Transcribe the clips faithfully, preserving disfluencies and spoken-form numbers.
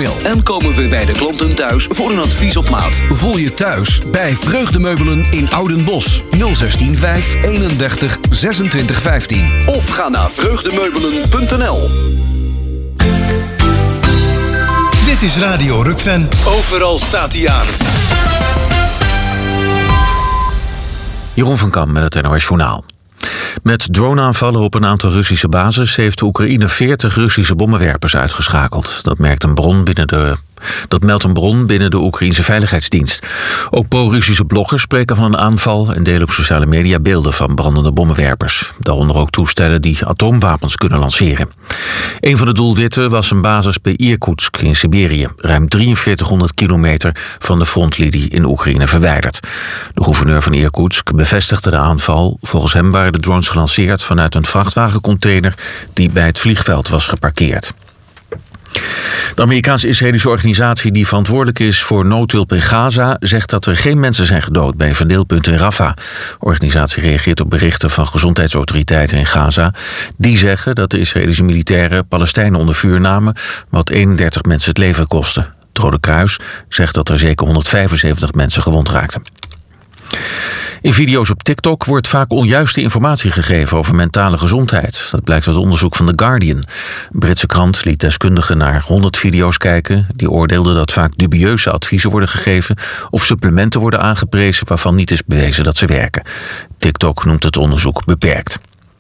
mail. En komen we bij de klanten thuis voor een advies op maat. Voel je thuis bij Vreugdemeubelen in Oudenbosch. nul zestien vijf eenendertig zesentwintig vijftien. Of ga naar vreugdemeubelen punt n l. Dit is Radio Rukven. Overal staat hij aan. Jeroen van Kam met het N O S Journaal. Met droneaanvallen op een aantal Russische bases heeft Oekraïne veertig Russische bommenwerpers uitgeschakeld. Dat merkt een bron binnen de... Dat meldt een bron binnen de Oekraïnse Veiligheidsdienst. Ook pro-Russische bloggers spreken van een aanval en delen op sociale media beelden van brandende bommenwerpers. Daaronder ook toestellen die atoomwapens kunnen lanceren. Een van de doelwitten was een basis bij Irkutsk in Siberië, ruim drieënveertighonderd kilometer van de frontlinie in Oekraïne verwijderd. De gouverneur van Irkutsk bevestigde de aanval. Volgens hem waren de drones gelanceerd vanuit een vrachtwagencontainer die bij het vliegveld was geparkeerd. De Amerikaans-Israëlische organisatie die verantwoordelijk is voor noodhulp in Gaza zegt dat er geen mensen zijn gedood bij een verdeelpunt in Rafah. De organisatie reageert op berichten van gezondheidsautoriteiten in Gaza. Die zeggen dat de Israëlische militairen Palestijnen onder vuur namen, wat eenendertig mensen het leven kostte. Het Rode Kruis zegt dat er zeker honderdvijfenzeventig mensen gewond raakten. In video's op TikTok wordt vaak onjuiste informatie gegeven over mentale gezondheid. Dat blijkt uit onderzoek van The Guardian. Een Britse krant liet deskundigen naar honderd video's kijken. Die oordeelden dat vaak dubieuze adviezen worden gegeven of supplementen worden aangeprezen waarvan niet is bewezen dat ze werken. TikTok noemt het onderzoek beperkt.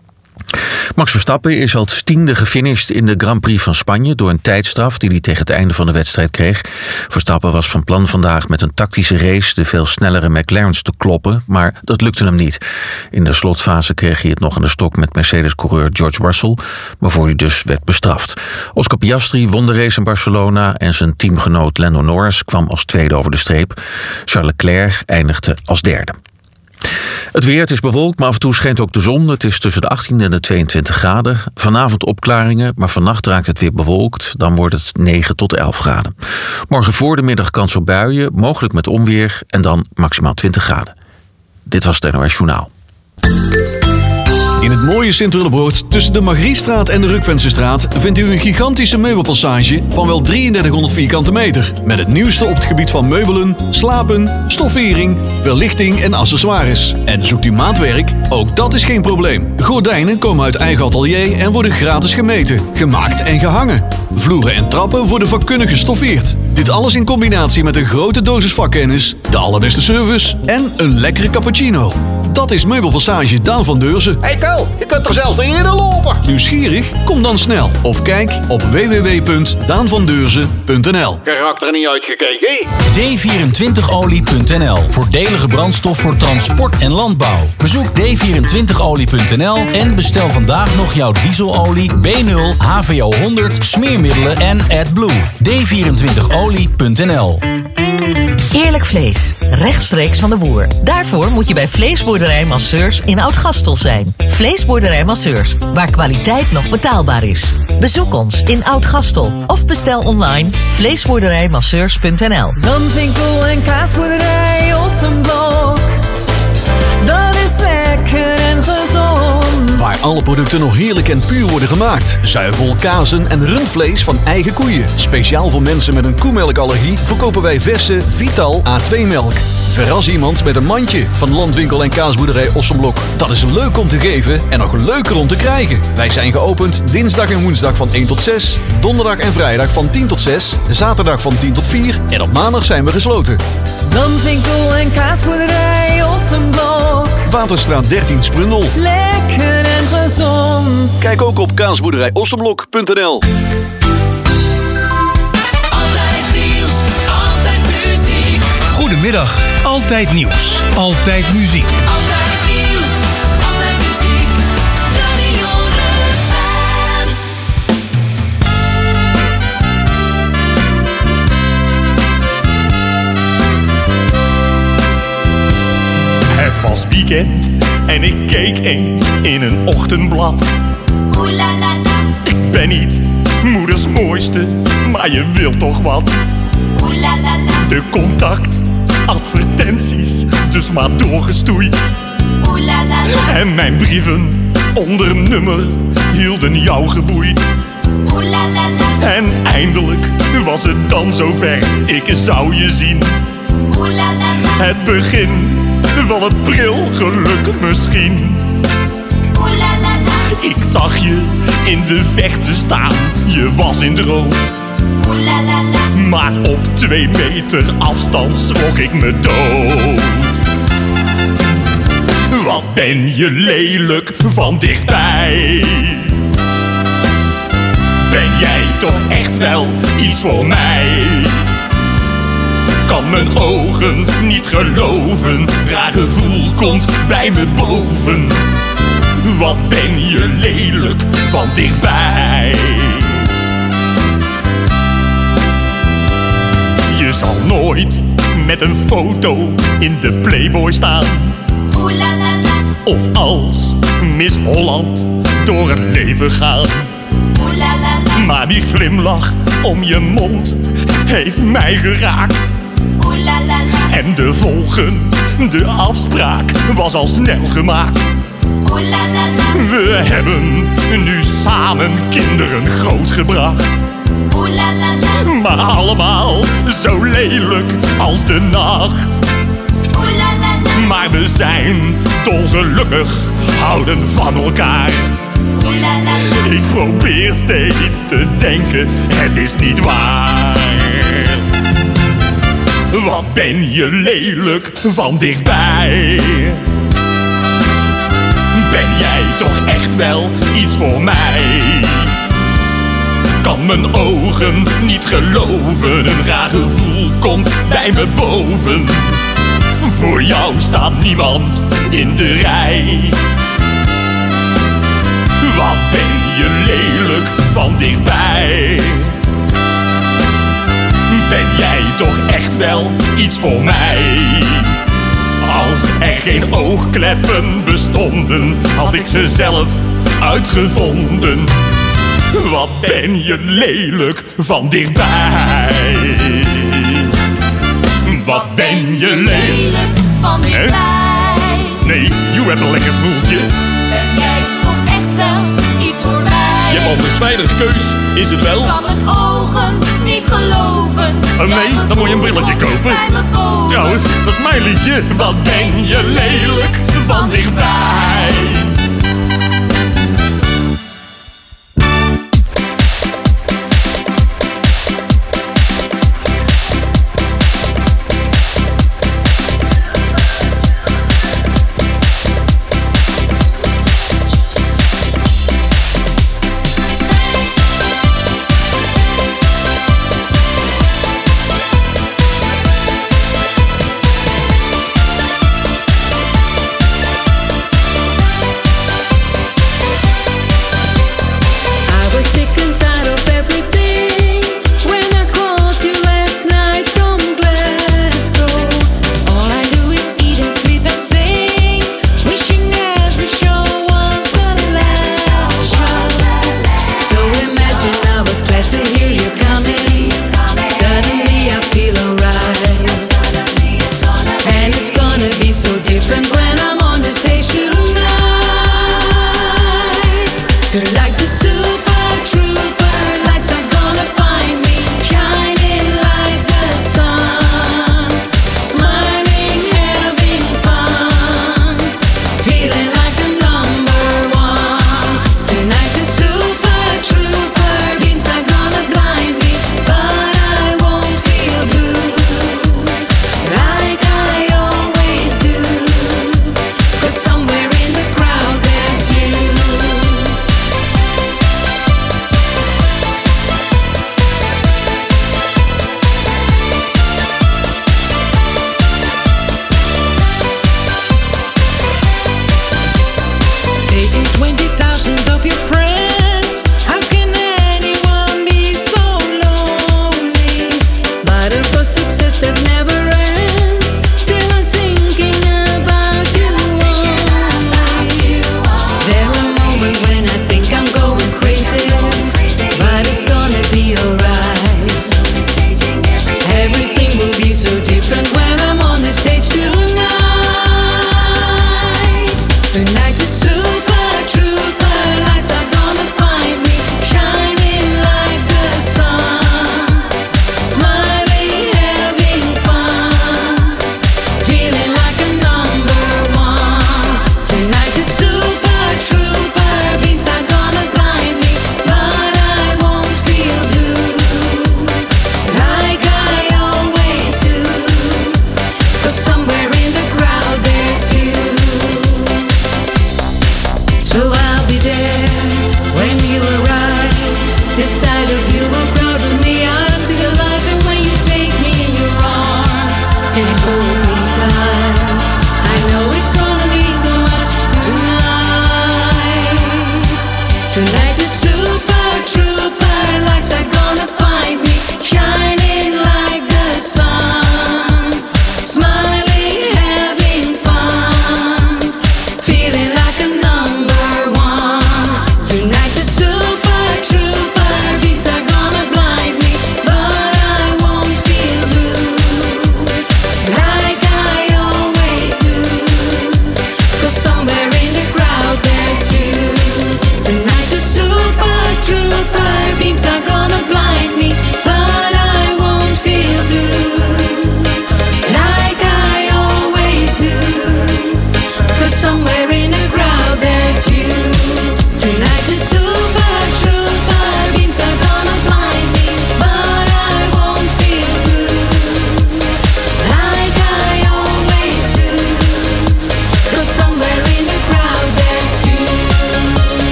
Max Verstappen is als tiende gefinished in de Grand Prix van Spanje door een tijdstraf die hij tegen het einde van de wedstrijd kreeg. Verstappen was van plan vandaag met een tactische race de veel snellere McLarens te kloppen, maar dat lukte hem niet. In de slotfase kreeg hij het nog aan de stok met Mercedes-coureur George Russell, waarvoor hij dus werd bestraft. Oscar Piastri won de race in Barcelona en zijn teamgenoot Lando Norris kwam als tweede over de streep. Charles Leclerc eindigde als derde. Het weer, het is bewolkt, maar af en toe schijnt ook de zon. Het is tussen de achttien en de tweeëntwintig graden. Vanavond opklaringen, maar vannacht raakt het weer bewolkt. Dan wordt het negen tot elf graden. Morgen voor de middag kans op buien, mogelijk met onweer en dan maximaal twintig graden. Dit was het N O S Journaal. In het mooie Sint-Willebroord, tussen de Margriestraat en de Rukvensestraat, vindt u een gigantische meubelpassage van wel drieëndertighonderd vierkante meter. Met het nieuwste op het gebied van meubelen, slapen, stoffering, verlichting en accessoires. En zoekt u maatwerk? Ook dat is geen probleem. Gordijnen komen uit eigen atelier en worden gratis gemeten, gemaakt en gehangen. Vloeren en trappen worden vakkundig gestoffeerd. Dit alles in combinatie met een grote dosis vakkennis, de allerbeste service en een lekkere cappuccino. Dat is Meubelpassage Daan van Deurzen. Hey Ko, je kunt er zelfs niet in lopen. Nieuwsgierig? Kom dan snel. Of kijk op w w w punt daan van deurzen punt n l. Karakter niet uitgekeken. D vierentwintig olie punt n l. Voordelige brandstof voor transport en landbouw. Bezoek d vierentwintig olie punt n l en bestel vandaag nog jouw dieselolie, B nul, H V O honderd, smeermiddelen en AdBlue. d vierentwintig olie punt n l. Eerlijk vlees, rechtstreeks van de boer. Daarvoor moet je bij Vleesboerderij Masseurs in Oud-Gastel zijn. Vleesboerderij Masseurs, waar kwaliteit nog betaalbaar is. Bezoek ons in Oud-Gastel of bestel online vleesboerderijmasseurs punt n l. Landwinkel en kaasboerderij Ossenblok. Dat is lekker en gezond. Waar alle producten nog heerlijk en puur worden gemaakt. Zuivel, kazen en rundvlees van eigen koeien. Speciaal voor mensen met een koemelkallergie verkopen wij verse Vital A twee melk. Verras iemand met een mandje van Landwinkel en kaasboerderij Ossenblok. Dat is leuk om te geven en nog leuker om te krijgen. Wij zijn geopend dinsdag en woensdag van één tot zes. Donderdag en vrijdag van tien tot zes. Zaterdag van tien tot vier. En op maandag zijn we gesloten. Landwinkel en kaasboerderij Ossenblok. Waterstraat dertien Sprundel. Lekker en gezond. Kijk ook op kaasboerderij ossenblok punt n l. Altijd nieuws, altijd muziek. Goedemiddag, altijd nieuws, altijd muziek. Altijd nieuws, altijd muziek. Radio Rukven. Het was weekend en ik keek eens in een ochtendblad. Oeh la la la. Ik ben niet moeders mooiste, maar je wilt toch wat. Oeh la la la. De contactadvertenties, dus maar doorgestoeid. Oeh la la la. En mijn brieven onder nummer hielden jou geboeid. Oeh Oeh la la la. En eindelijk was het dan zover, ik zou je zien. Oeh la la la. Het begin van het pril geluk misschien. Oeh la la la. Ik zag je in de vechten staan, je was in het rood. Oeh la la la. Maar op twee meter afstand schrok ik me dood. Wat ben je lelijk van dichtbij. Ben jij toch echt wel iets voor mij? Kan mijn ogen niet geloven, raar gevoel komt bij me boven. Wat ben je lelijk van dichtbij. Je zal nooit met een foto in de Playboy staan. Oeh la la la. Of als Miss Holland door het leven gaan. Oeh la la la. Maar die glimlach om je mond heeft mij geraakt. Oeh la la la. En de volgende afspraak was al snel gemaakt. Oeh la la la. We hebben nu samen kinderen grootgebracht. Oeh la la la. Maar allemaal zo lelijk als de nacht. Oeh la la la. Maar we zijn dolgelukkig, houden van elkaar. Oeh la la la. Ik probeer steeds te denken, het is niet waar. Wat ben je lelijk van dichtbij. Ben jij toch echt wel iets voor mij? Kan mijn ogen niet geloven, een raar gevoel komt bij me boven. Voor jou staat niemand in de rij. Wat ben je lelijk van dichtbij. Ben jij toch echt wel iets voor mij? Als er geen oogkleppen bestonden, had ik ze zelf uitgevonden. Wat ben je lelijk van dichtbij. Wat ben je lelijk van dichtbij. Nee, you hebt een lekker smoeltje. Ben jij toch echt wel iets voor mij? Je hebt anders weinig keus, is het wel? Kan mijn ogen niet geloven. Oh nee, dan moet je een brilletje kopen. Bij me boven. Trouwens, dat is mijn liedje. Wat ben je lelijk van dichtbij.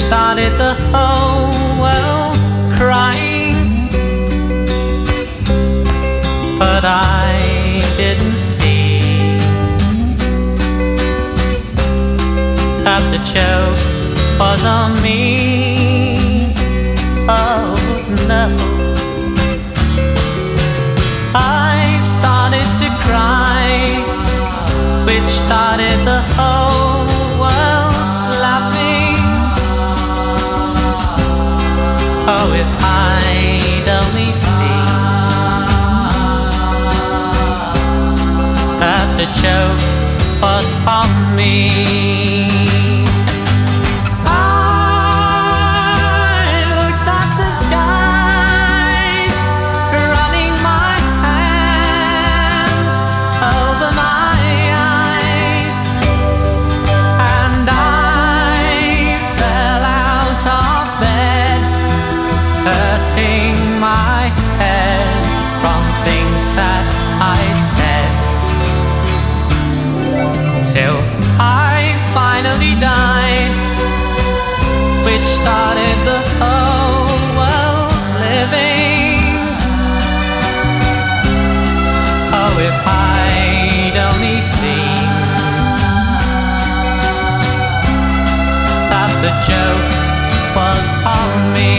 started the whole world crying, but I didn't see that the joke was on me. Oh no, I started to cry, which started the whole world laughing. Oh, if I'd only seen that the joke was on me. I looked at the skies, running my hands over my eyes, and I fell out of bed, hurting my head from things that I'd said, till I finally died, which started the whole world living. Oh, if I'd only seen that the joke was on me.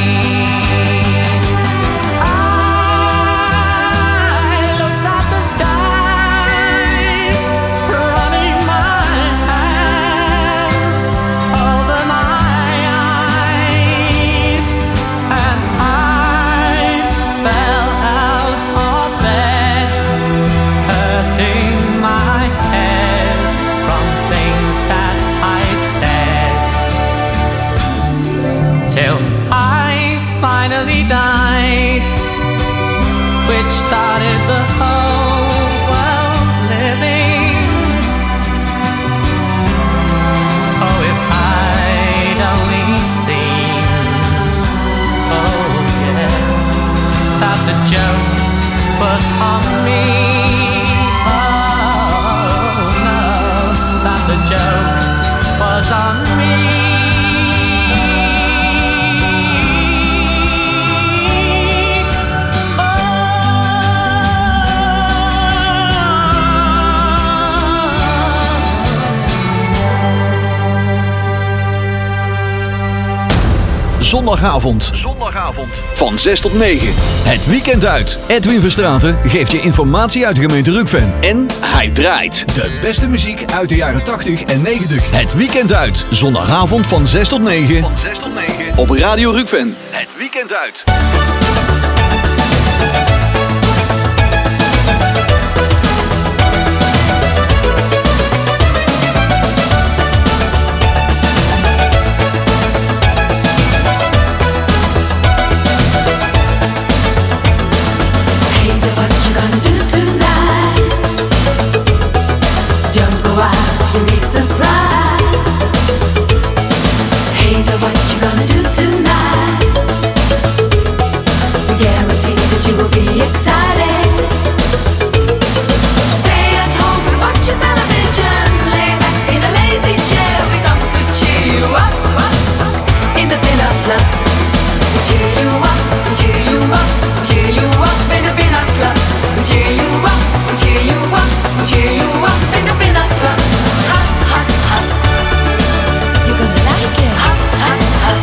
Died, which started the whole world living. Oh, if I'd only seen, oh yeah, that the joke was on me. Oh no, that the joke was on me. Zondagavond. Zondagavond. Van zes tot negen. Het weekend uit. Edwin Verstraeten geeft je informatie uit de gemeente Rukven. En hij draait de beste muziek uit de jaren tachtig en negentig. Het weekend uit. Zondagavond van zes tot negen. Van zes tot negen. Op Radio Rukven. Het weekend uit. Hot, hot, hot.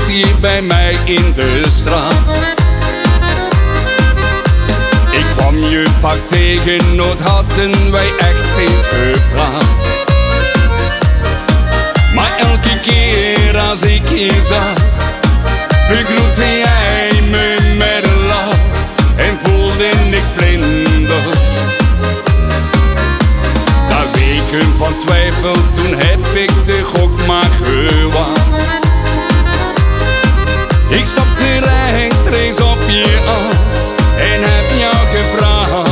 hier bij mij in de straat. Ik kwam je vaak tegen, nooit hadden wij echt eens gepraat. Maar elke keer als ik je zag, begroette jij me met een lach en voelde ik vlinders. Na weken van twijfel, toen heb ik de gok maar gewaagd. Ik stapte rechtstreeks op je af en heb jou gevraagd: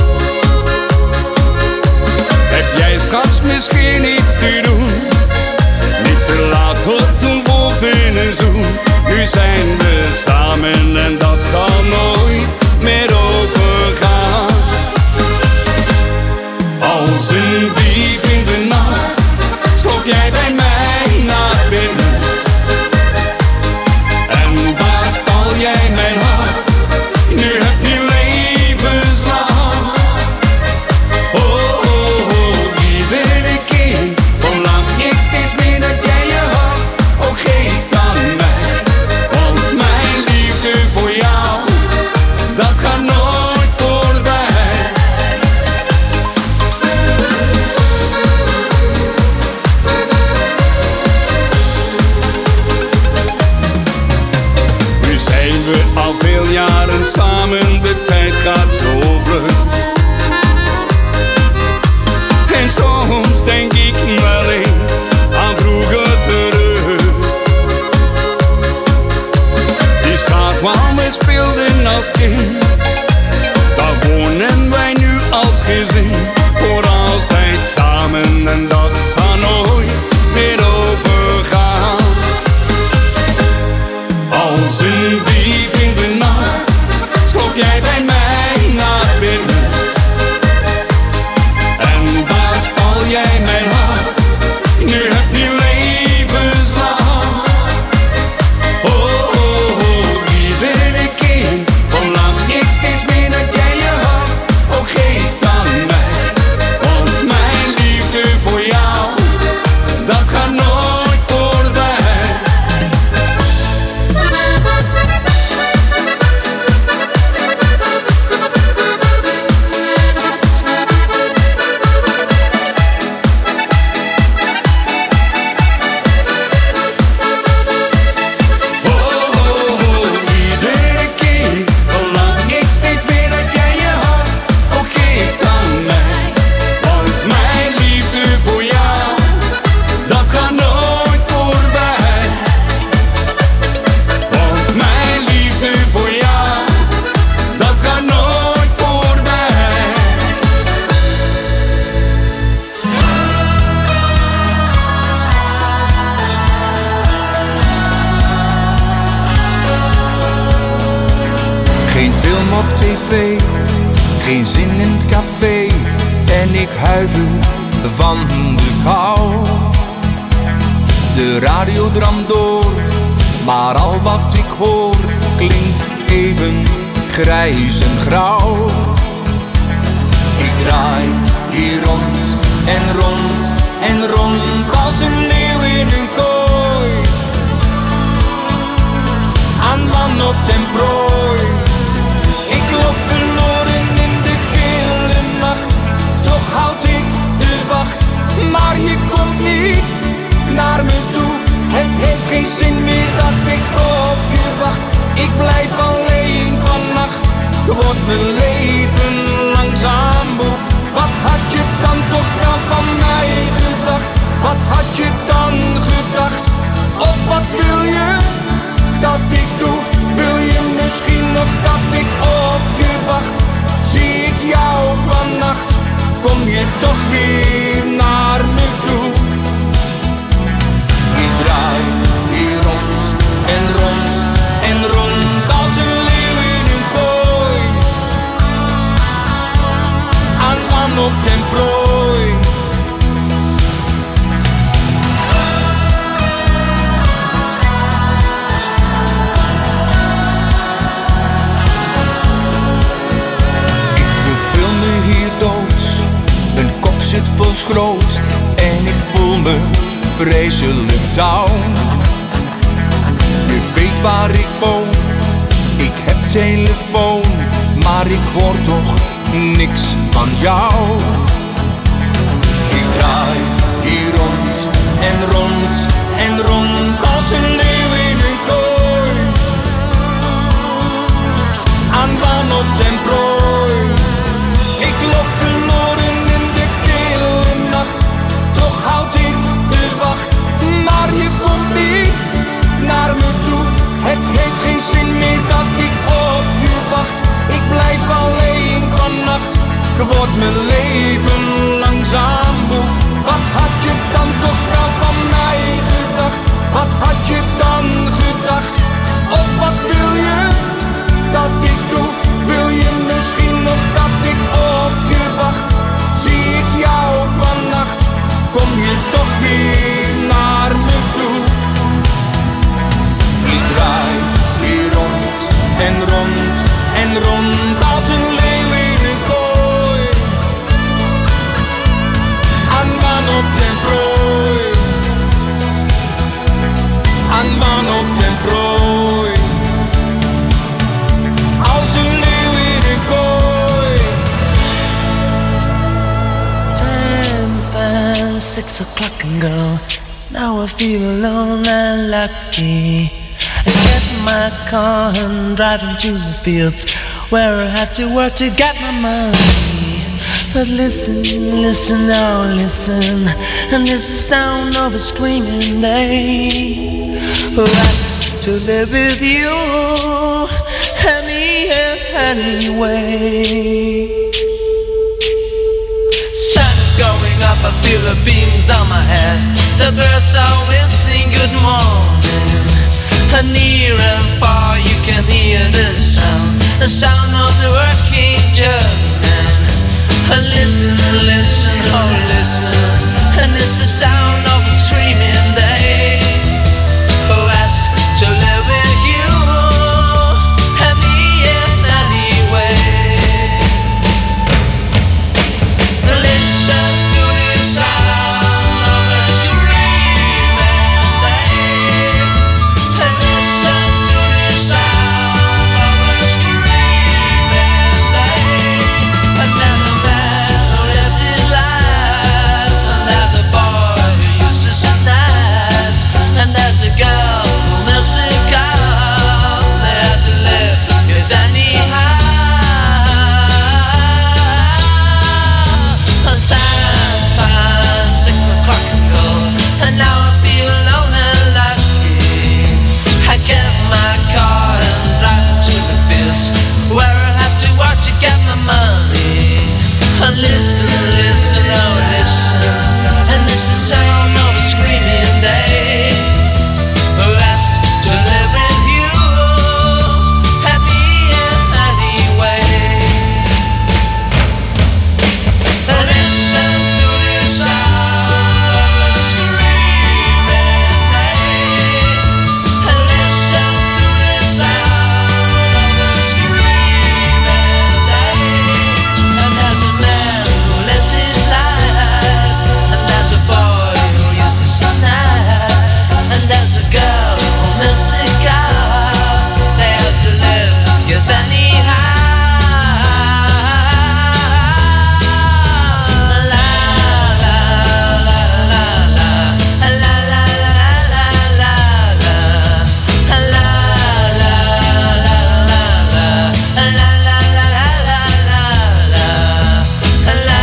heb jij straks misschien iets te doen? Niet te laat, tot toen volgde een zoen. Nu zijn we samen en dat zal nooit meer overgaan. Als een dief in de nacht sloop jij bij mij naar binnen. En daar stal jij mijn hart, nu heb je levenslang. Oh, oh, oh, iedere keer verlang ik steeds meer dat jij je hart ook geeft aan mij. Want mijn liefde voor jou, dat gaat nooit voorbij. Nu zijn we al veel jaren samen, de tijd gaat zo vlug. En soms denk ik wel eens aan vroeger terug. Die straat waar we speelden als kind, daar wonen wij nu als gezin. Voor altijd samen en dat zal nooit meer overgaan. Als een dief in de nacht sloop jij bij mij naar binnen. En daar stal jij mijn hart, nu heb je levenslang. Oh, oh, oh, iedere keer verlang ik steeds meer dat jij je hart ook geeft aan mij. Want mijn liefde voor jou, dat gaat nooit voorbij. Geen film op tv, geen zin in het café en ik huiver van de kou. De radio dramt door, maar al wat ik hoor klinkt even grijs en grauw. Ik draai hier rond en rond en rond als een leeuw in een kooi, aan man op ten prooi. Ik loop verloren in de kille nacht, toch houd ik de wacht. Maar je komt niet naar me toe, het heeft geen zin meer dat ik op je wacht. Ik blijf alleen vannacht, wordt mijn leven langzaam boek. Wat had je dan toch wel van mij gedacht? Wat had je dan gedacht? Of wat wil je dat ik doe? Wil je misschien nog dat ik op je wacht? Zie ik jou vannacht, kom je toch weer naar me toe? Ik draai hier rond en rond en rond als een leeuw in een kooi, aan man op ten prooi. Zit vol schroot en ik voel me vreselijk down. Nu waar ik woon. Ik heb telefoon, maar ik hoor toch niks van jou. Ik draai hier rond en rond en rond als een leeuw in een kooi. Aan wanhoop en prooi. Ik loop verloren in de kille nacht. Toch houd ik de wacht, maar je komt niet naar me toe. Het heeft geen zin meer dat ik op je wacht. Ik blijf alleen vannacht. Wordt mijn leven langzaam moe. Wat had je dan toch wel van mij gedacht? Wat had je dan gedacht? Of wat wil je dat ik doe? Wil je misschien nog dat ik op je wacht? Zie ik jou vannacht? Kom je toch weer naar me toe? Ik draai hier rond en rond en rond als een leeuw in een kooi. Aan wanhoop en prooi. Aan wanhoop en prooi. Als een leeuw in een kooi. Time's past six o'clock and go. Now I feel alone and lucky. I get my car and drive into the fields where I have to work to get my money. But listen, listen, now listen, and this is the sound of a screaming day who asks to live with you any anyway. Sun is going up, I feel the beams on my head. The birds are whistling good morning. And near and far you can hear the sound, the sound of the working German. And listen, listen, oh listen, and it's the sound of a screaming day who asks to live with you and me in any way. Listen to the sound of a screaming day. Listen to the sound of a screaming day. Another man who lives his life, and there's a boy who uses his knife, and there's a girl who milks a cow. They have to live, 'cause anyhow. Sands past six o'clock ago, and now I feel alone and lucky. I get my car and drive to the fields where I have to work to get my money. And listen, listen, oh listen, and this is the sound of a screaming day who asked to live with you and me in any way. Listen to the sound of a screaming day. Listen to the sound of a screaming day. And there's a man who lives his life, and there's a boy who uses his knife, and there's a girl who milks a cow. They have to live, yes anyhow. La la la la la, la la la la la, la la la la la, la la la la la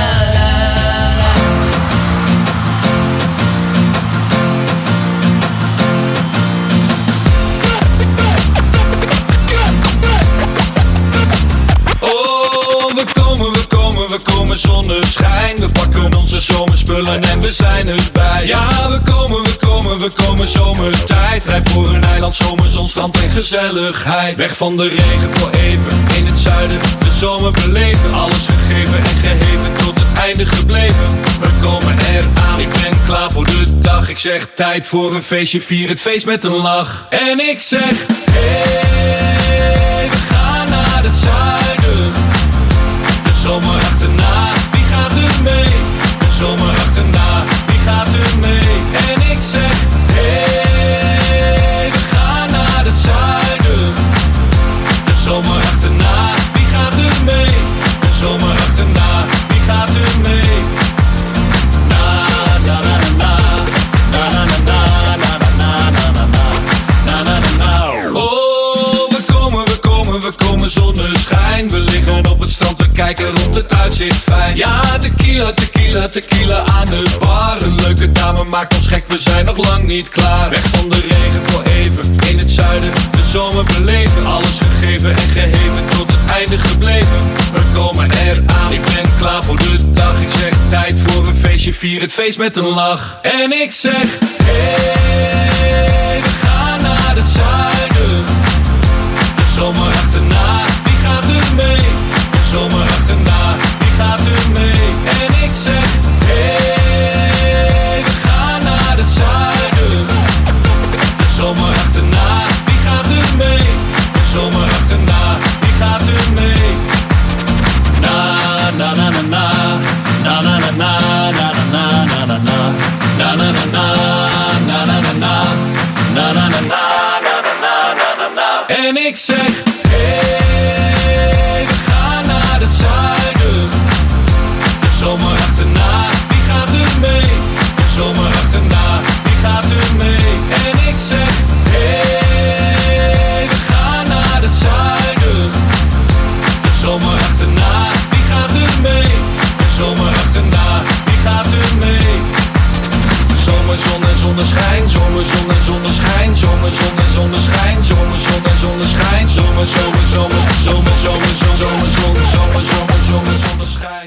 Oh, we komen, we komen, we komen zonneschijn. We pakken onze zomerspullen en we zijn erbij. Ja, we komen, we komen, we komen zomertijd. Rijd voor een eiland, zomerzon, strand en gezelligheid. Weg van de regen voor even, in het zuiden de zomer beleven. Alles gegeven en geheven, tot het einde gebleven. We komen eraan, ik ben klaar voor de dag. Ik zeg tijd voor een feestje, vier het feest met een lach. En ik zeg, hey, we gaan naar het zuiden. De zomer achterna, wie gaat er mee? De zomer achterna, wie gaat er mee? En ik zeg, hey, we gaan naar het kijken rond het uitzicht fijn. Ja, tequila, tequila, tequila aan de bar. Een leuke dame maakt ons gek, we zijn nog lang niet klaar. Weg van de regen voor even, in het zuiden de zomer beleven. Alles gegeven en geheven, tot het einde gebleven. We komen eraan, ik ben klaar voor de dag. Ik zeg tijd voor een feestje, vier het feest met een lach. En ik zeg, hey, we gaan naar het zuiden. De zomer achterna, wie gaat er mee? De zomer achterna, wie gaat er mee? En ik zeg, hey, we gaan naar het zuiden. De zomer achterna, wie gaat er mee? De zomer achterna, wie gaat er mee? Na, na, na, na, na. Na, na, na, na, na, na, na, na, na. Na, na, na, na, na, na, na, na. Na, na, na, na, na, na, na, na, na. En ik zeg, hey, we gaan naar het zuiden. De zomer achterna, wie gaat er mee? De zomer achterna, wie gaat er mee? En ik zeg, hey, we gaan naar het zuiden. De zomer achterna, wie gaat er mee? De zomer achterna, wie gaat er mee? Zomerzon en zonneschijn, zomerzon en zonneschijn, zomerzon en zonneschijn, zomerzon en zonneschijn, zomer, zomer, zomer, zomer, zomer, zomer, zomer, zomer, zomer, zomer, zonneschijn.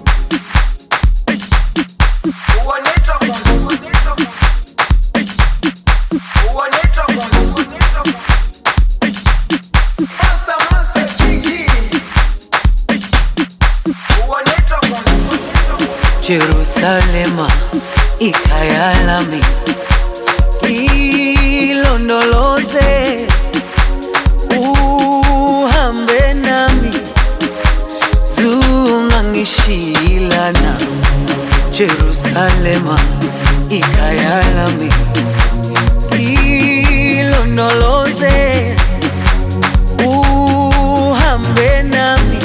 Jerusalema, ikhaya lami, ilondoloze, uhambe nami, zungangishilana. Jerusalema, ikhaya lami, ilondoloze, uhambe nami,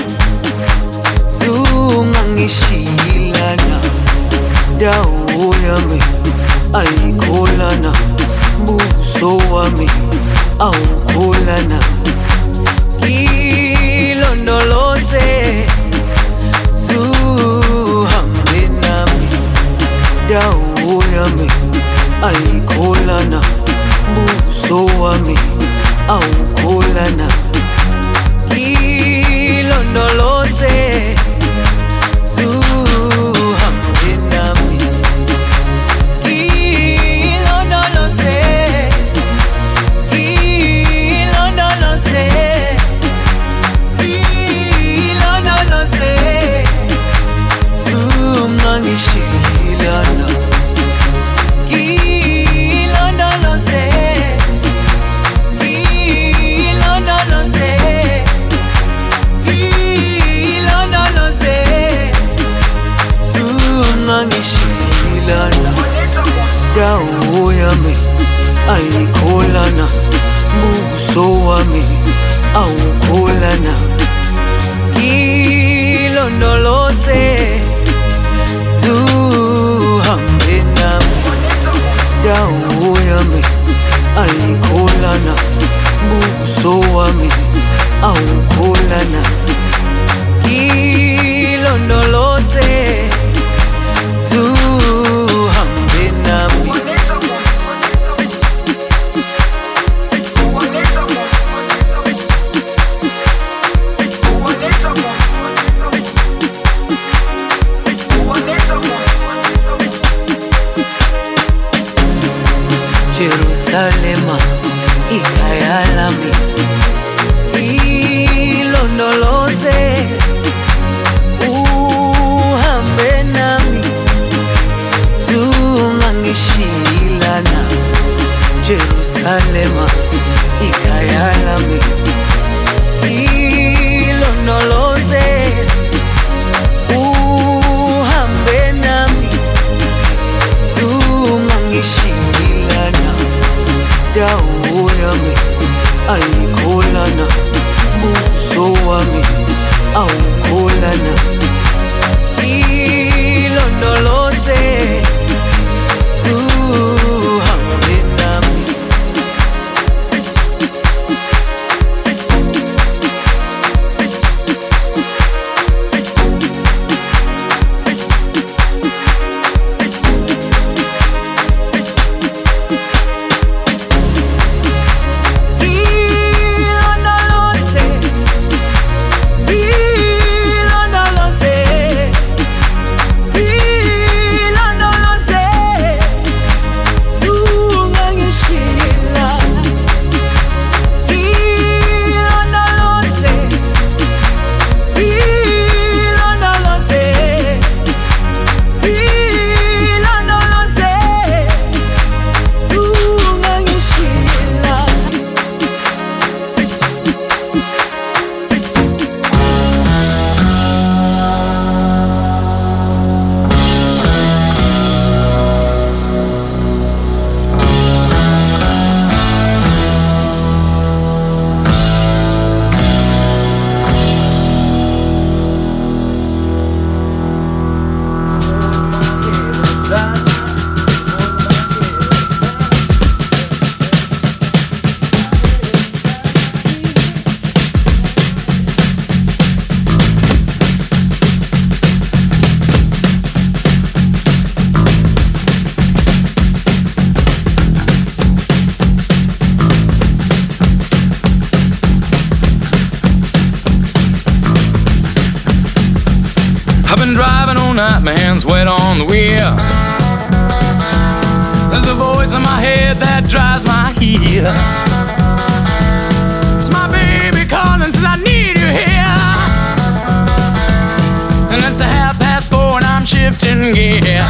zungangishilana. Dawo yami ayikholana, buso wami awukholana. Ilondoloze, zuhambe nami. Dawo yami ayikholana, buso wami awukholana. Ilondoloze, Shilana, ilondoloze, ilondoloze, ilondoloze, zungangishilana. Dawo yami ayikholana, buso wami awukholana. Ilondoloze, zuhambe nami. Dawo yami ayikholana, buso wami awukholana. Ilondoloze, zuhambe nami. Jerusalema, ikhaya lami, ilondoloze, uhambe nami, zungangishilana. Jerusalema, ikhaya lami, ilondoloze, uhambe nami, zungangishilana. Dawo yami ayikholana, buso wami awukholana. Ilondoloze, zuhambe nami. I've been driving all night, my hands wet on the wheel. There's a voice in my head that drives my heel. It's my baby calling, says I need you here. And it's a half past four and I'm shifting gear.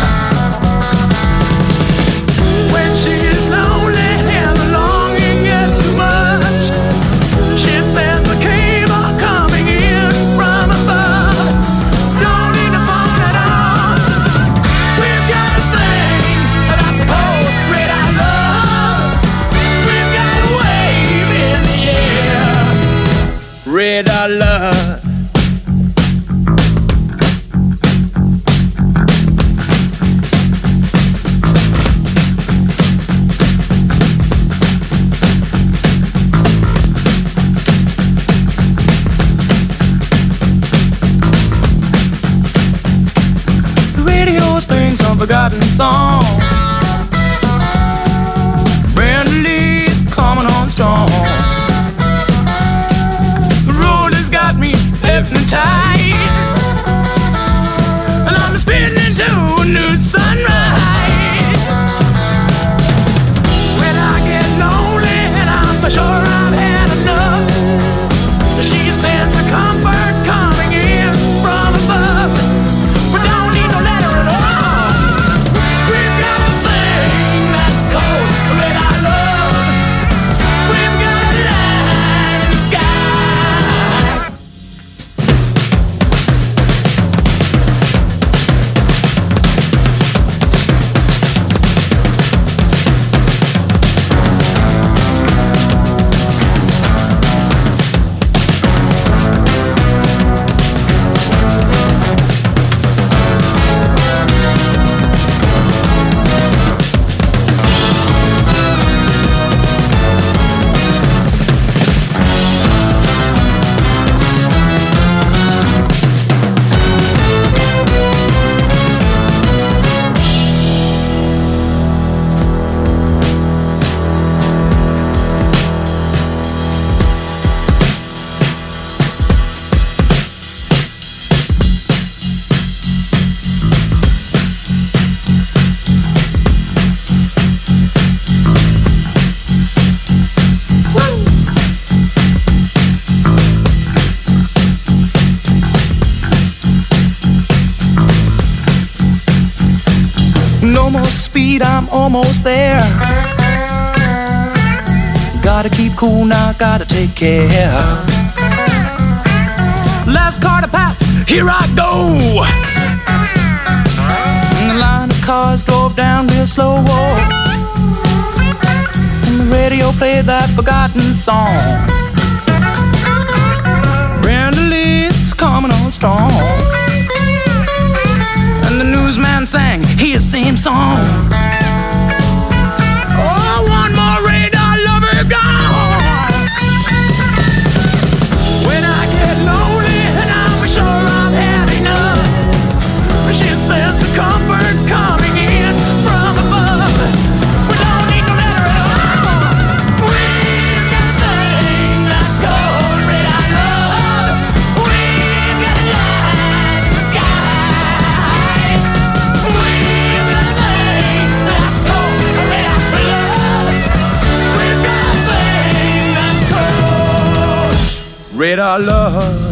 When she's lonely and the longing gets too much, she sends a cable coming in from above. Don't need a phone at all. We've got a thing that's called red eye love. We've got a wave in the air. Red eye love. Forgotten song. Brenda Lee coming on strong. The road has got me hypnotized, and I'm spinning into a new sunrise. When I get lonely and I'm sure I've had enough, she sends a comfort coming in from above. We don't need no letter at all. I'm almost there. Gotta keep cool now, gotta take care. Last car to pass, here I go. And the line of cars drove down real slow. And the radio played that forgotten song. Brenda Lee's coming on strong. And the newsman sang his same song. Oh, one more radar lover gone. When I get lonely and I'm sure I've had enough, she sends a comfort coming in from above. We don't need no letter at all. We've got a thing that's called red eye love. We've got a light in the sky. We've got a thing that's called red eye love. We've got a thing that's called red eye love.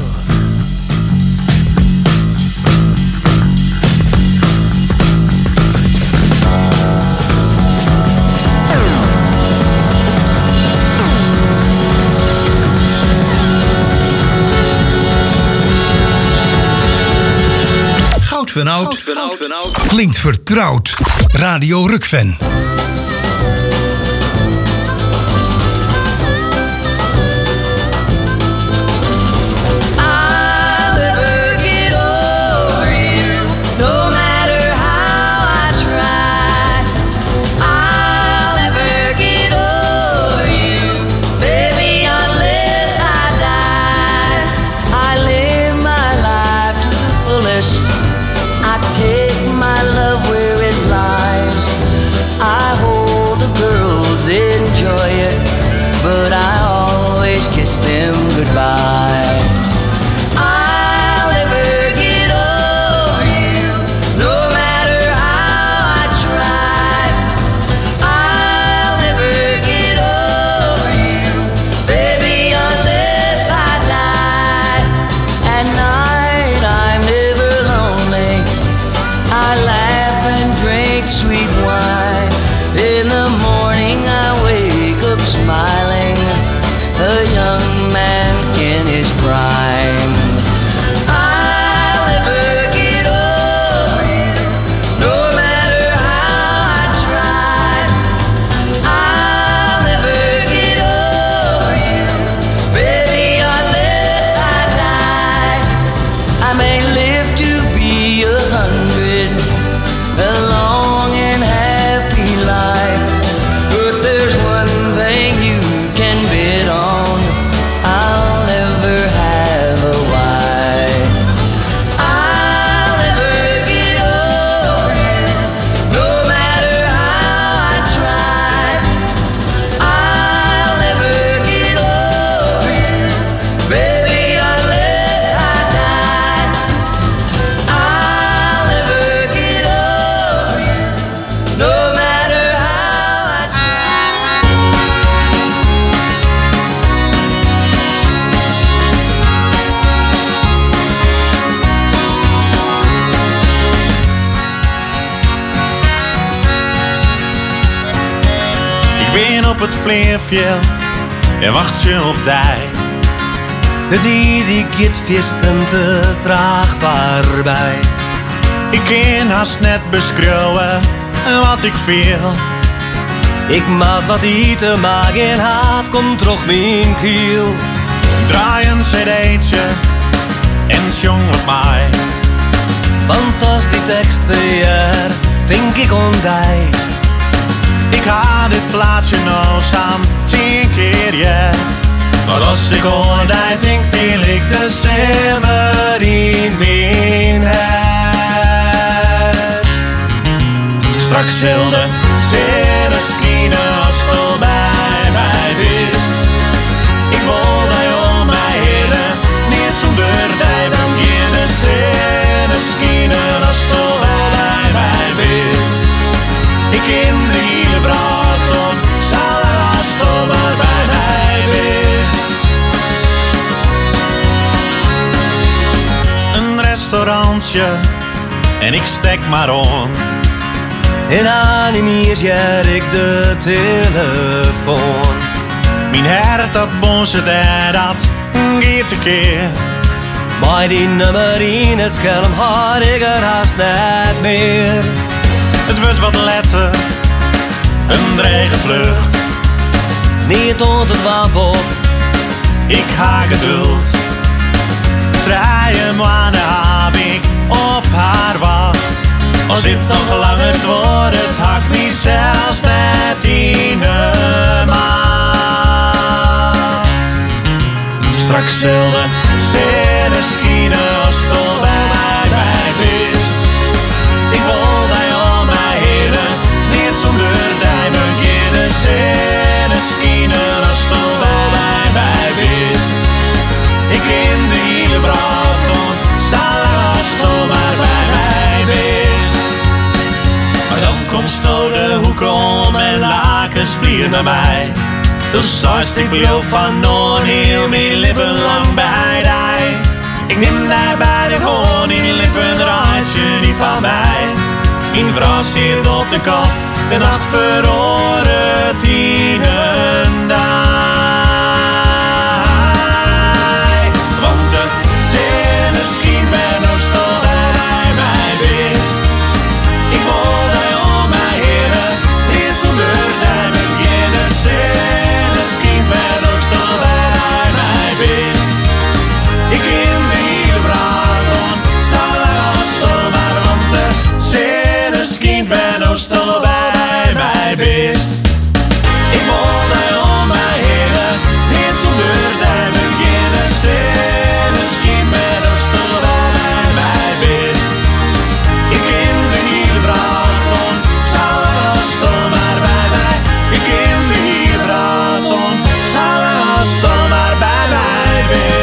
Goud van oud, klinkt vertrouwd. Radio Rukven. But I always kiss them goodbye. I'll never get alleen op het vleerveld en wacht je op tijd. De die die gaat visten te traag voorbij. Ik kan haast net beschouwen wat ik veel. Ik maak wat eten, maar geen haat komt terug mijn kiel. Draai een cd'tje en jong op mij. Want als die teksten hier, denk ik om die. Ik ga dit plaatsje nou samen tien keer jet. Maar als ik hoor dat denk, viel ik de simmer in mijn head. Straks zullen zinnen schienen als het al bij mij is. Ik wil dat je om mij heen, niet zonder die dan geen de zinnen schienen als het al bij mij is. Ik in de hele vraag om, zal als het al maar bij mij is. Een restaurantje en ik stek maar om. En animeer ik de telefoon. Mijn hart dat bonzet en dat gaat te keer. Maar die nummer in het scherm had ik er haast net meer. Het wordt wat letter, een dreige vlucht. Niet onder het wapen op, ik ha geduld. Drie maanden heb ik op haar wacht. Als dit nog langer wordt, het hakt me zelfs net in de maag. Straks zullen zinnen schienen als het al bij mij wist. Ik wil dat je om mij heen, niet zonder die beginnen. Zinnen schienen als het al bij mij wist. Ik in de hele vraag om, zal als het al maar bij mij wist. Maar dan komt sto de hoeken om en lakens blier naar mij. Dus als ik beloof van non heel mijn lippen lang bij die. Ik neem daar bij de hoorn in lippen, draait je niet van mij. Mijn vrouw zit op de kop, de nacht verhoren tien een dag. Want de zinnen schiet mij nog stil bij mij wist. Ik wil dat je om mij heen, niet zonder die beginnen. Zinnen schiet mij nog stil bij mij wist. Ik in de hele vraag om, zal er als stil maar, want de zinnen schiet mij nog stil bij mij wist. Ik wil dat je om mij heen, niet zonder die beginnen. Zinnen schiet mij nog stil bij mij wist. Ik in de hele vraag om, zal er als stil maar bij mij. Ik in de hele vraag om, zal er als stil maar bij mij wist.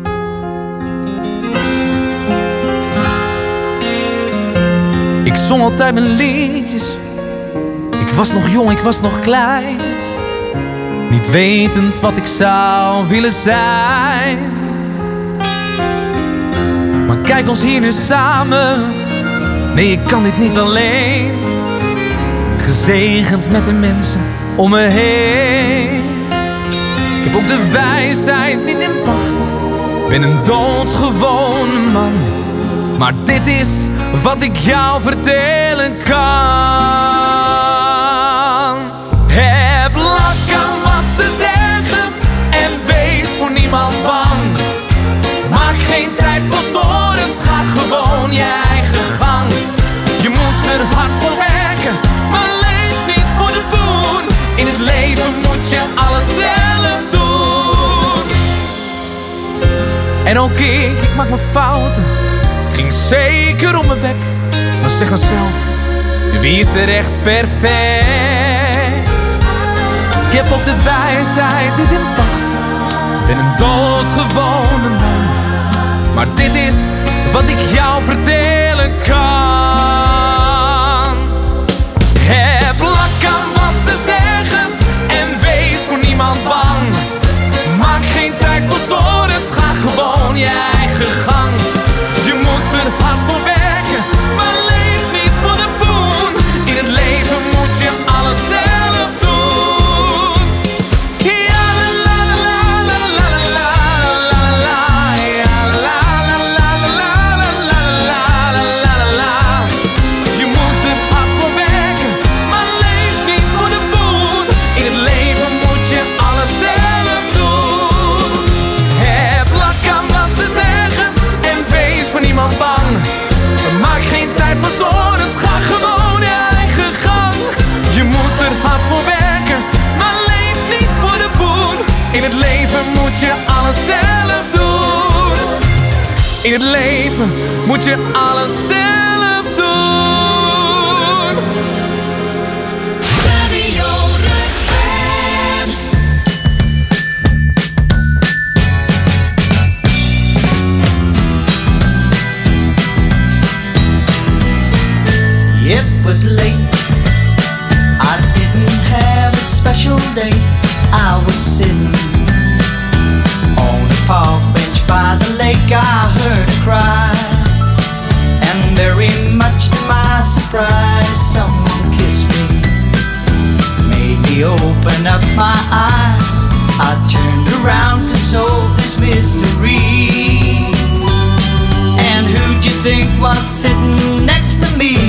Ik zong altijd mijn liedjes. Ik was nog jong, ik was nog klein. Niet wetend wat ik zou willen zijn. Maar kijk ons hier nu samen. Nee, ik kan dit niet alleen. Gezegend met de mensen om me heen. Ik heb ook de wijsheid niet in pacht. Ben een doodgewone man. Maar dit is wat ik jou vertellen kan. Heb lak aan wat ze zeggen en wees voor niemand bang. Maak geen tijd voor zorgen, ga gewoon je eigen gang. Je moet er hard voor werken, maar leef niet voor de poen. In het leven moet je alles zelf doen. En ook ik, ik maak mijn fouten. Ging zeker om mijn bek, maar zeg nou zelf, wie is er echt perfect? Ik heb ook de wijsheid niet in pacht. Ben een doodgewone man. Maar dit is wat ik jou vertellen kan. Heb lak aan wat ze zeggen en wees voor niemand bang. Maak geen tijd voor zorgen, ga gewoon je eigen gang. Je moet er hard voor werken, maar leef niet voor de poen. In het leven moet je alles zelf doen. het leven moet je alles zelf doen. Radio Rukven. It was late, I didn't have a special date. I was sitting on a park bench by the lake. I heard a cry, and very much to my surprise, someone kissed me, made me open up my eyes. I turned around to solve this mystery. And who'd you think was sitting next to me?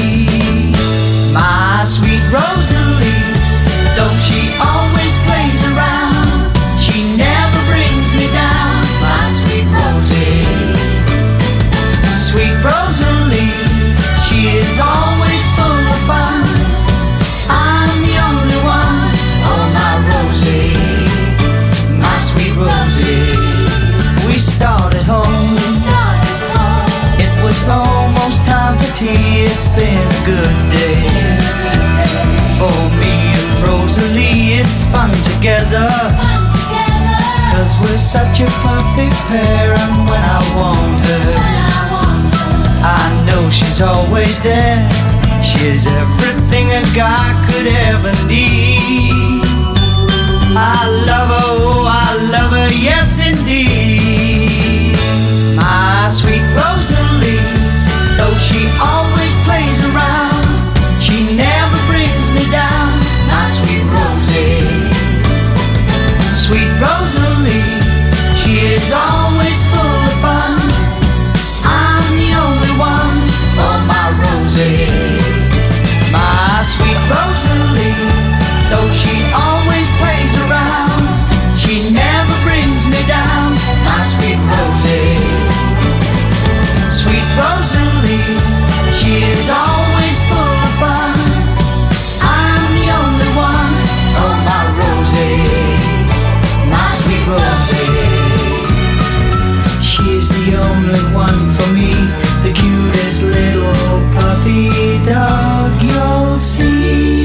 My sweet Rosalie, though she always plays around, she never brings me down. My sweet Rosie, sweet Rosalie, she is always full of fun. I'm the only one, oh my Rosie, my sweet Rosie. We started home, it was almost time for tea. It's been a good day for me and Rosalie. It's fun together, cause we're such a perfect pair. And when I want her, I know she's always there. She's everything a guy could ever need. I love her, oh I love her, yes indeed. My sweet Rosalie, though she always plays around, she never brings me down. My sweet Rosie, sweet Rosalie, she is always full of fun. I'm the only one, oh my Rosie, my sweet Rosalie, though she always plays around, she never brings me down. My sweet Rosie, sweet Rosalie, she is always full of fun. I'm the only one, oh my Rosie, my sweet Rosie. She's the only one for me, the cutest little puppy dog you'll see.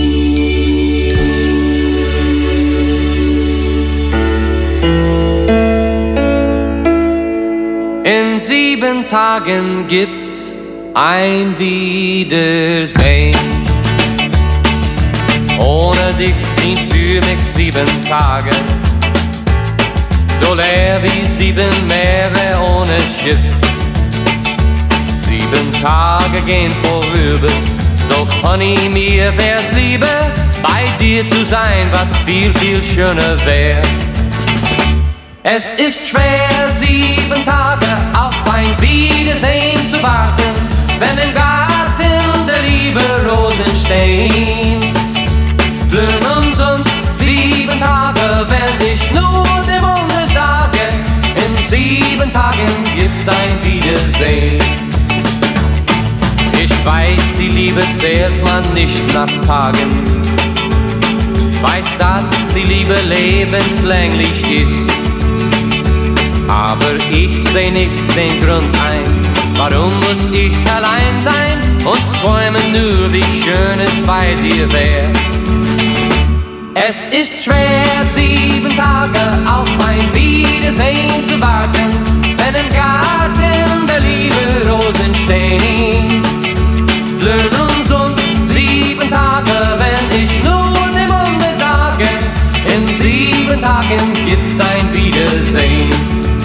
In sieben Tagen gibt's ein Wiedersehen. Ohne dich sind für mich sieben Tage so leer wie sieben Meere ohne Schiff. Sieben Tage gehen vorüber, doch Honey, mir wär's lieber, bei dir zu sein, was viel, viel schöner wär. Es ist schwer, sieben Tage auf ein Wiedersehen zu warten, wenn im Garten der Liebe Rosen stehen. Blühen umsonst sieben Tage, wenn ich nur dem Munde sage, in sieben Tagen gibt's ein Wiedersehen. Ich weiß, die Liebe zählt man nicht nach Tagen, weiß, dass die Liebe lebenslänglich ist. Aber ich seh nicht den Grund ein, warum muss ich allein sein und träumen nur, wie schön es bei dir wär. Es ist schwer, sieben Tage auf ein Wiedersehen zu warten, wenn im Garten der Liebe Rosen stehen. Blöd umsonst sieben Tage, wenn ich nur dem Munde sage, in sieben Tagen gibt's ein Wiedersehen.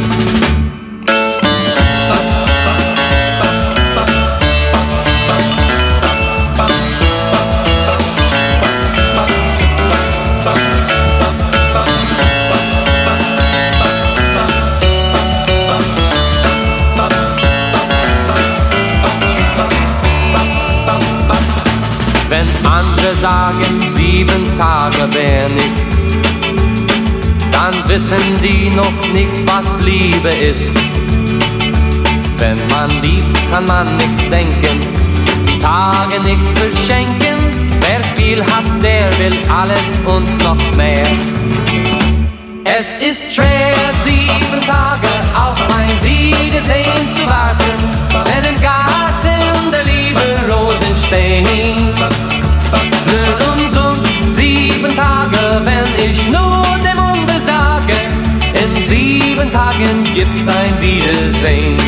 Sagen, sieben Tage wär nichts, dann wissen die noch nicht, was Liebe ist. Wenn man liebt, kann man nicht denken, die Tage nicht verschenken. Wer viel hat, der will alles und noch mehr. Es ist schwer, sieben Tage auf ein ein Wiedersehen zu warten, wenn im Garten der liebe Rosen stehen. Blöd umsonst sieben Tage, wenn ich nur dem Munde sage, in sieben Tagen gibt's ein Wiedersehen.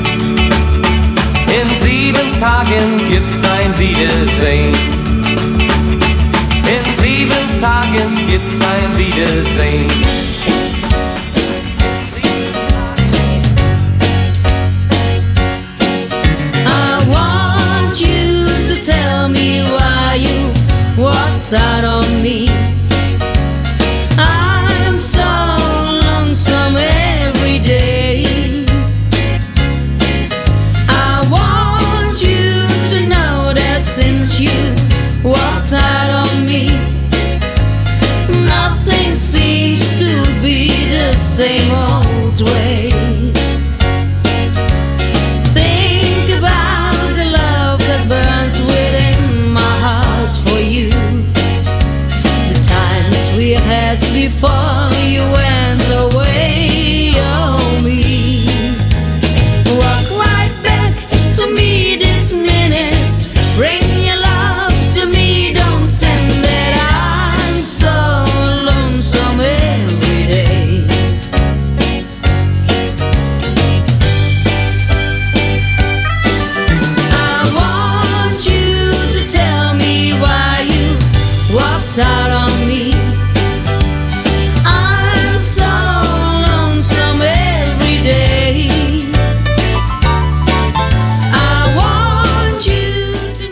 In sieben Tagen gibt's ein Wiedersehen. In sieben Tagen gibt's ein Wiedersehen. I want you to tell me why you walked out on me. I'm so lonesome every day. I want you to know that since you walked out on me, nothing seems to be the same old way. Think about the love that burns within my heart for you. The times we had before you went away, oh me. Walk right back to me this minute. Bring your love to me, don't send it. I'm so lonesome every day. I want you to tell me why you walked out on me. I'm so lonesome every day. I want you to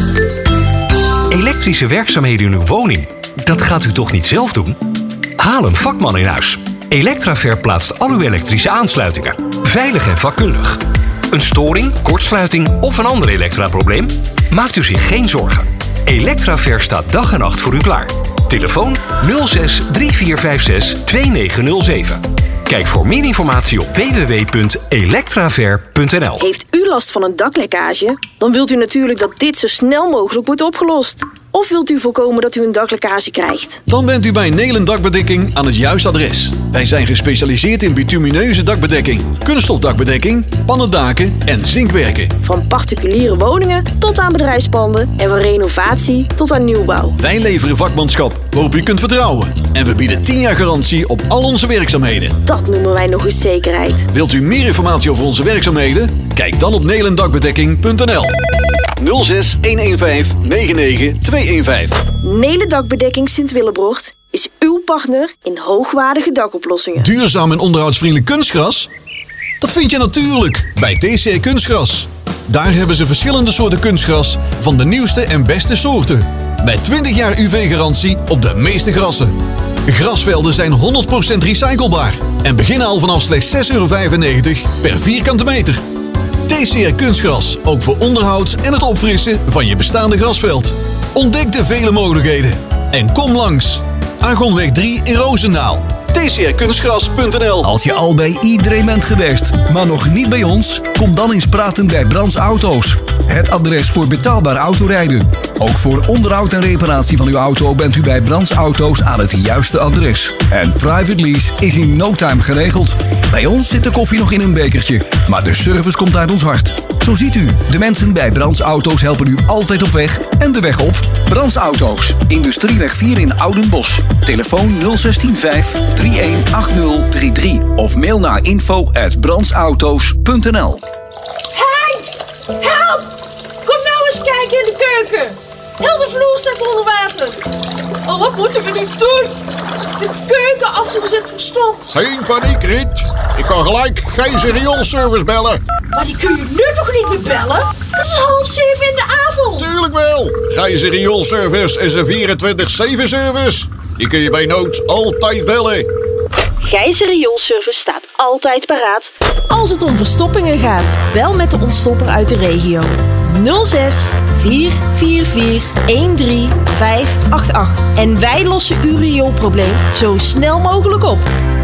know. Elektrische werkzaamheden in uw woning, dat gaat u toch niet zelf doen? Haal een vakman in huis. Electraver plaatst al uw elektrische aansluitingen. Veilig en vakkundig. Een storing, kortsluiting of een ander elektraprobleem? Maakt u zich geen zorgen. Electraver staat dag en nacht voor u klaar. Telefoon nul zes drie vier vijf zes twee negen nul zeven. Kijk voor meer informatie op w w w punt electraver punt n l. Heeft u last van een daklekkage? Dan wilt u natuurlijk dat dit zo snel mogelijk wordt opgelost. Of wilt u voorkomen dat u een daklekkage krijgt? Dan bent u bij Nelen Dakbedekking aan het juiste adres. Wij zijn gespecialiseerd in bitumineuze dakbedekking, kunststof dakbedekking, pannendaken en zinkwerken. Van particuliere woningen tot aan bedrijfspanden en van renovatie tot aan nieuwbouw. Wij leveren vakmanschap waarop u kunt vertrouwen. En we bieden tien jaar garantie op al onze werkzaamheden. Dat noemen wij nog eens zekerheid. Wilt u meer informatie over onze werkzaamheden? Kijk dan op nelendakbedekking punt n l. nul zes een een vijf negen negen twee een vijf. Nelen Dakbedekking Sint-Willebrocht is uw partner in hoogwaardige dakoplossingen. Duurzaam en onderhoudsvriendelijk kunstgras? Dat vind je natuurlijk bij T C R Kunstgras. Daar hebben ze verschillende soorten kunstgras van de nieuwste en beste soorten. Met twintig jaar U V-garantie op de meeste grassen. Grasvelden zijn honderd procent recyclebaar en beginnen al vanaf slechts zes euro vijfennegentig per vierkante meter. T C R Kunstgras, ook voor onderhoud en het opfrissen van je bestaande grasveld. Ontdek de vele mogelijkheden en kom langs. Argonweg drie in Roosendaal. T C R kunstgras punt n l. Als je al bij iedereen bent geweest, maar nog niet bij ons, kom dan eens praten bij Brands Auto's. Het adres voor betaalbaar autorijden. Ook voor onderhoud en reparatie van uw auto bent u bij Brands Auto's aan het juiste adres. En private lease is in no time geregeld. Bij ons zit de koffie nog in een bekertje, maar de service komt uit ons hart. Zo ziet u, de mensen bij Brands Auto's helpen u altijd op weg en de weg op. Brands Auto's, Industrieweg vier in Oudenbosch. Telefoon nul zes vijf drie een acht nul drie drie of mail naar info at brandsauto's punt n l. Hey! Help! Kom nou eens kijken in de keuken. Heel de vloer staat onder water. Oh, wat moeten we nu doen? De keukenafvoer zit verstomd. Geen paniek, Riet. Ik ga gelijk Gijzer Rioolservice bellen. Maar die kun je nu toch niet meer bellen? Het is half zeven in de avond. Tuurlijk wel. Gijzer Rioolservice is een vierentwintig zeven service. Die kun je bij nood altijd bellen. Gijzer Rioolservice staat altijd paraat als het om verstoppingen gaat. Bel met de ontstopper uit de regio. nul zes vier vier vier een drie vijf acht acht. En wij lossen uw rioolprobleem zo snel mogelijk op.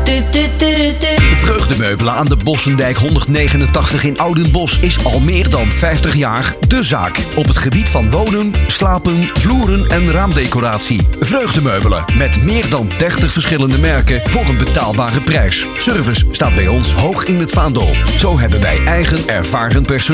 Vreugdemeubelen aan de Bossendijk honderdnegenentachtig in Oudenbosch is al meer dan vijftig jaar de zaak. Op het gebied van wonen, slapen, vloeren en raamdecoratie. Vreugdemeubelen met meer dan dertig verschillende merken voor een betaalbare prijs. Service staat bij ons hoog in het vaandel. Zo hebben wij eigen ervaren personeel